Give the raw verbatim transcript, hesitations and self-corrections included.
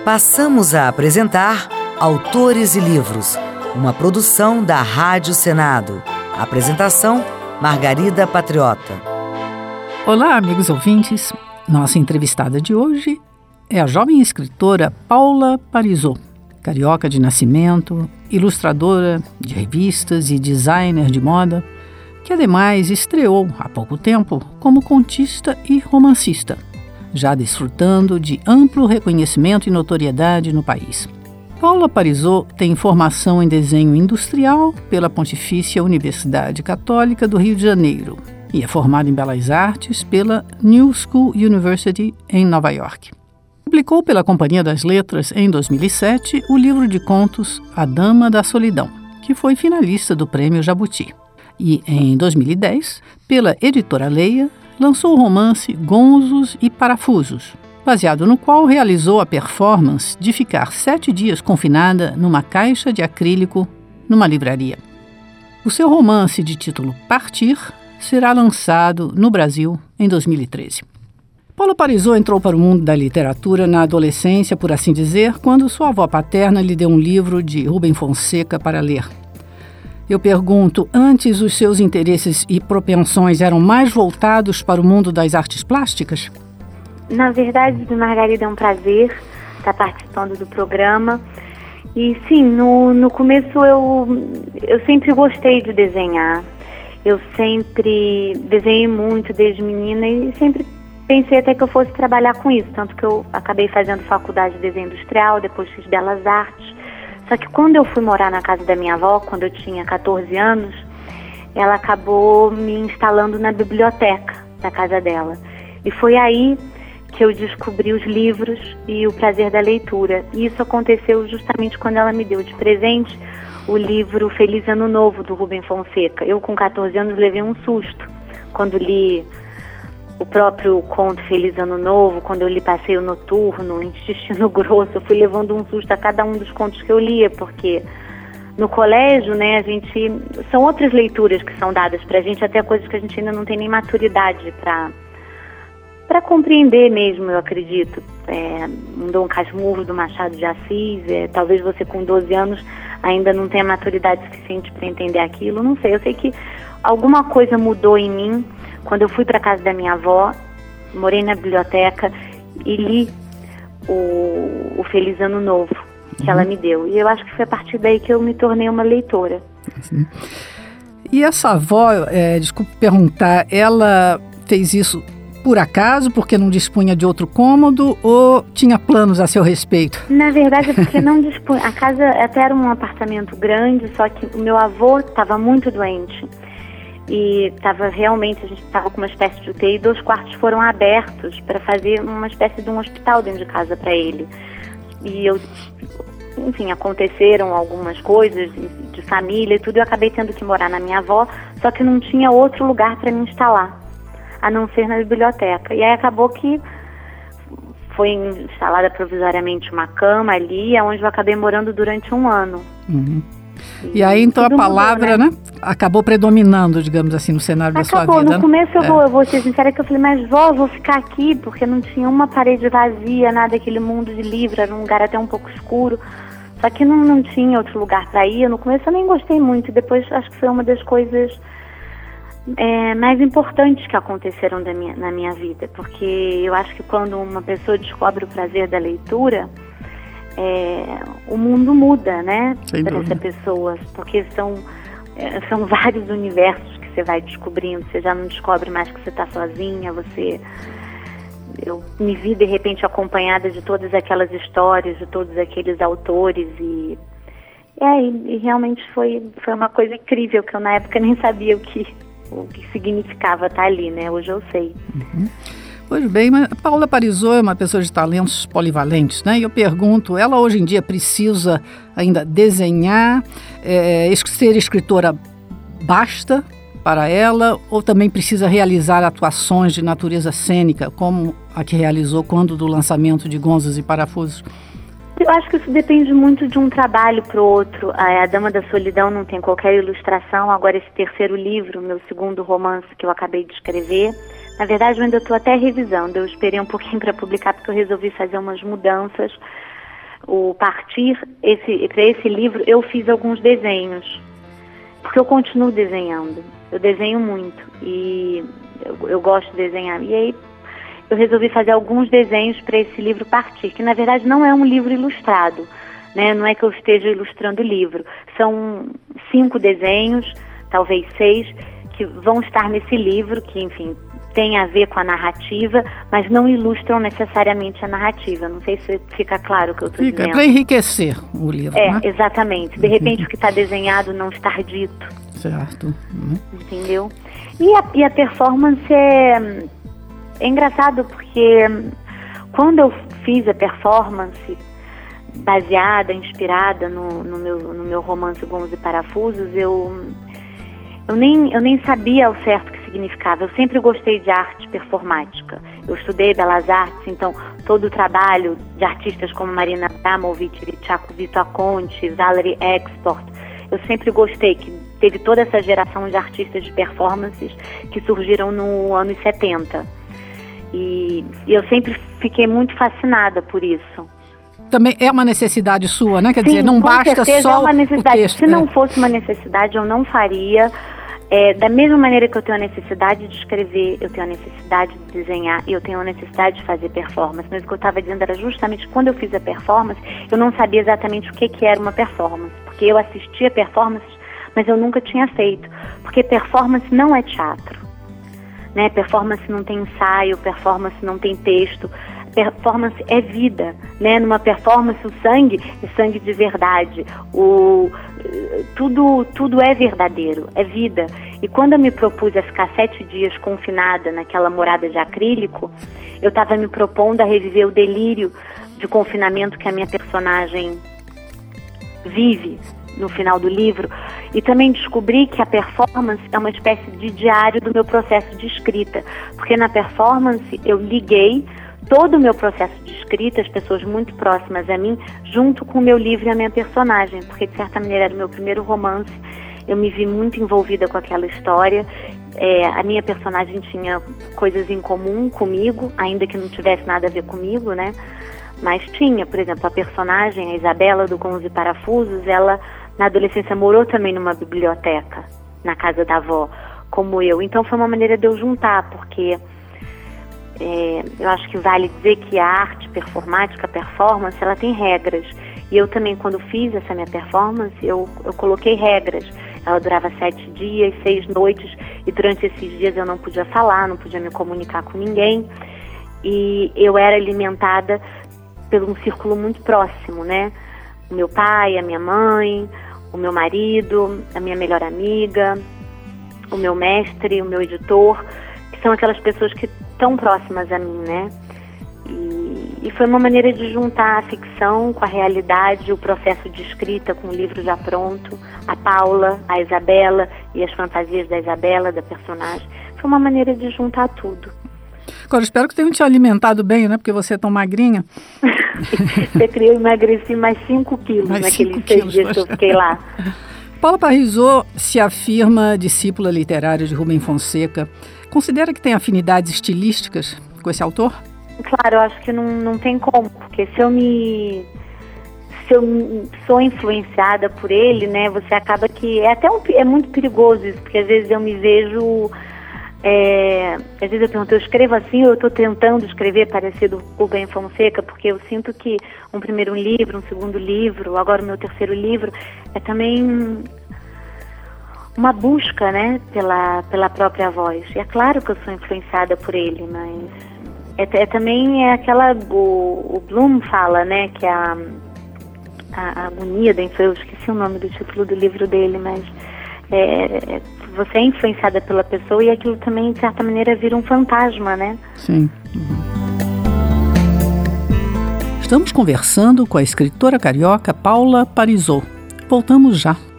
Passamos a apresentar Autores e Livros, uma produção da Rádio Senado. Apresentação, Margarida Patriota. Olá, amigos ouvintes. Nossa entrevistada de hoje é a jovem escritora Paula Parisot, carioca de nascimento, ilustradora de revistas e designer de moda, que ademais estreou há pouco tempo como contista e romancista, já desfrutando de amplo reconhecimento e notoriedade no país. Paula Parisot tem formação em desenho industrial pela Pontifícia Universidade Católica do Rio de Janeiro e é formada em Belas Artes pela New School University em Nova York. Publicou pela Companhia das Letras em dois mil e sete o livro de contos A Dama da Solidão, que foi finalista do Prêmio Jabuti. E em dois mil e dez, pela editora Leia, lançou o romance Gonzos e Parafusos, baseado no qual realizou a performance de ficar sete dias confinada numa caixa de acrílico numa livraria. O seu romance de título Partir será lançado no Brasil em dois mil e treze. Paula Parisot entrou para o mundo da literatura na adolescência, por assim dizer, quando sua avó paterna lhe deu um livro de Rubem Fonseca para ler. Eu pergunto, antes os seus interesses e propensões eram mais voltados para o mundo das artes plásticas? Na verdade, Margarida, é um prazer estar participando do programa. E sim, no, no começo eu, eu sempre gostei de desenhar. Eu sempre desenhei muito desde menina e sempre pensei até que eu fosse trabalhar com isso. Tanto que eu acabei fazendo faculdade de desenho industrial, depois fiz belas artes. Só que quando eu fui morar na casa da minha avó, quando eu tinha catorze anos, ela acabou me instalando na biblioteca da casa dela. E foi aí que eu descobri os livros e o prazer da leitura. E isso aconteceu justamente quando ela me deu de presente o livro Feliz Ano Novo, do Rubem Fonseca. Eu, com catorze anos, levei um susto quando li o próprio conto Feliz Ano Novo, quando eu li Passeio Noturno, Intestino Grosso. Eu fui levando um susto a cada um dos contos que eu lia, porque no colégio, né, a gente... São outras leituras que são dadas pra gente, até coisas que a gente ainda não tem nem maturidade pra, pra compreender mesmo, eu acredito. É, um Dom Casmurro, do Machado de Assis, é, talvez você com doze anos ainda não tenha maturidade suficiente para entender aquilo, não sei. Eu sei que alguma coisa mudou em mim quando eu fui para casa da minha avó, morei na biblioteca e li o, o Feliz Ano Novo que uhum. ela me deu. E eu acho que foi a partir daí que eu me tornei uma leitora. Sim. E essa avó, é, desculpe perguntar, ela fez isso por acaso, porque não dispunha de outro cômodo, ou tinha planos a seu respeito? Na verdade é porque não dispunha. A casa até era um apartamento grande, só que o meu avô estava muito doente. E estava realmente, a gente estava com uma espécie de U T I, dois quartos foram abertos para fazer uma espécie de um hospital dentro de casa para ele. E eu, enfim, aconteceram algumas coisas de, de família e tudo, eu acabei tendo que morar na minha avó, só que não tinha outro lugar para me instalar, a não ser na biblioteca. E aí acabou que foi instalada provisoriamente uma cama ali, onde eu acabei morando durante um ano. Uhum. E, e aí, então, a palavra, mudou, né? né, acabou predominando, digamos assim, no cenário acabou. da sua vida. No começo, eu, é. vou, eu vou ser sincera que eu falei, mas vó, eu vou ficar aqui, porque não tinha uma parede vazia, nada, aquele mundo de livro, era um lugar até um pouco escuro. Só que não, não tinha outro lugar para ir. No começo eu nem gostei muito, depois acho que foi uma das coisas é, mais importantes que aconteceram da minha, na minha vida, porque eu acho que quando uma pessoa descobre o prazer da leitura, É, o mundo muda, né, para essa pessoa, porque são, é, são vários universos que você vai descobrindo, você já não descobre mais que você está sozinha, você... Eu me vi, de repente, acompanhada de todas aquelas histórias, de todos aqueles autores, e, é, e, e realmente foi, foi uma coisa incrível, que eu na época nem sabia o que, o que significava estar ali, né, hoje eu sei. Uhum. Pois bem, mas a Paula Parisot é uma pessoa de talentos polivalentes, né? E eu pergunto, ela hoje em dia precisa ainda desenhar, é, ser escritora basta para ela, ou também precisa realizar atuações de natureza cênica, como a que realizou quando do lançamento de Gonzos e Parafusos? Eu acho que isso depende muito de um trabalho para o outro. A Dama da Solidão não tem qualquer ilustração. Agora, esse terceiro livro, meu segundo romance que eu acabei de escrever, na verdade eu ainda estou até revisando. Eu esperei um pouquinho para publicar porque eu resolvi fazer umas mudanças o Partir, esse, para esse livro, eu fiz alguns desenhos, porque eu continuo desenhando. Eu desenho muito e eu, eu gosto de desenhar. E aí eu resolvi fazer alguns desenhos para esse livro Partir, que na verdade não é um livro ilustrado, né? Não é que eu esteja ilustrando o livro. São cinco desenhos, talvez seis, que vão estar nesse livro, que, enfim, tem a ver com a narrativa, mas não ilustram necessariamente a narrativa. Não sei se fica claro o que eu estou dizendo. Fica, para enriquecer o livro, É, né? Exatamente. De repente o que está desenhado não está dito. Certo. Uhum. Entendeu? E a, e a performance é, é engraçado porque quando eu fiz a performance baseada, inspirada no, no, meu, no meu romance Gomos e Parafusos, eu... Eu nem, eu nem sabia ao certo o que significava. Eu sempre gostei de arte performática. Eu estudei Belas Artes, então todo o trabalho de artistas como Marina Abramovic, Vito Vittaconte, Valerie Export, eu sempre gostei, que teve toda essa geração de artistas de performances que surgiram no anos setenta. E, e eu sempre fiquei muito fascinada por isso. Também é uma necessidade sua, né? Quer Sim, dizer, não basta só é uma necessidade. o texto. Se é. não fosse uma necessidade, eu não faria. É, da mesma maneira que eu tenho a necessidade de escrever, eu tenho a necessidade de desenhar e eu tenho a necessidade de fazer performance. Mas o que eu estava dizendo era justamente quando eu fiz a performance, eu não sabia exatamente o que, que era uma performance. Porque eu assistia performances, mas eu nunca tinha feito. Porque performance não é teatro, né? Performance não tem ensaio, performance não tem texto. Performance é vida, né? Numa performance o sangue é sangue de verdade, o, tudo, tudo é verdadeiro, é vida. E quando eu me propus a ficar sete dias confinada naquela morada de acrílico, eu estava me propondo a reviver o delírio de confinamento que a minha personagem vive no final do livro, e também descobri que a performance é uma espécie de diário do meu processo de escrita, porque na performance eu liguei todo o meu processo de escrita, as pessoas muito próximas a mim, junto com o meu livro e a minha personagem, porque de certa maneira era o meu primeiro romance, eu me vi muito envolvida com aquela história, é, a minha personagem tinha coisas em comum comigo, ainda que não tivesse nada a ver comigo, né? Mas tinha, por exemplo, a personagem, a Isabela do Gomos e Parafusos, ela na adolescência morou também numa biblioteca, na casa da avó, como eu. Então foi uma maneira de eu juntar, porque é, eu acho que vale dizer que a arte performática, a performance, ela tem regras. E eu também, quando fiz essa minha performance, eu, eu coloquei regras. Ela durava sete dias, seis noites, e durante esses dias eu não podia falar, não podia me comunicar com ninguém. E eu era alimentada por um círculo muito próximo, né? O meu pai, a minha mãe, o meu marido, a minha melhor amiga, o meu mestre, o meu editor, que são aquelas pessoas que estão próximas a mim, né? E, e foi uma maneira de juntar a ficção com a realidade, o processo de escrita com o livro já pronto, a Paula, a Isabela e as fantasias da Isabela, da personagem. Foi uma maneira de juntar tudo. Agora, espero que tenham te alimentado bem, né? Porque você é tão magrinha. Você criou, emagrecer mais cinco quilos mais naqueles cinco seis quilos, dias que eu fiquei lá. Paula Parisot se afirma discípula literária de Rubem Fonseca. Considera que tem afinidades estilísticas com esse autor? Claro, eu acho que não, não tem como, porque se eu me... se eu sou influenciada por ele, né, você acaba que... É até um, é muito perigoso isso, porque às vezes eu me vejo... É, às vezes eu pergunto, eu escrevo assim ou eu estou tentando escrever parecido com o Rubem Fonseca, porque eu sinto que um primeiro livro, um segundo livro, agora o meu terceiro livro, é também uma busca, né, pela, pela própria voz. E é claro que eu sou influenciada por ele, mas é, é também é aquela, o, o Bloom fala, né, que a, a, a agonia da infância, eu esqueci o nome do título do livro dele, mas é, é, você é influenciada pela pessoa e aquilo também, de certa maneira, vira um fantasma, né? Sim. Estamos conversando com a escritora carioca Paula Parisot. Voltamos já.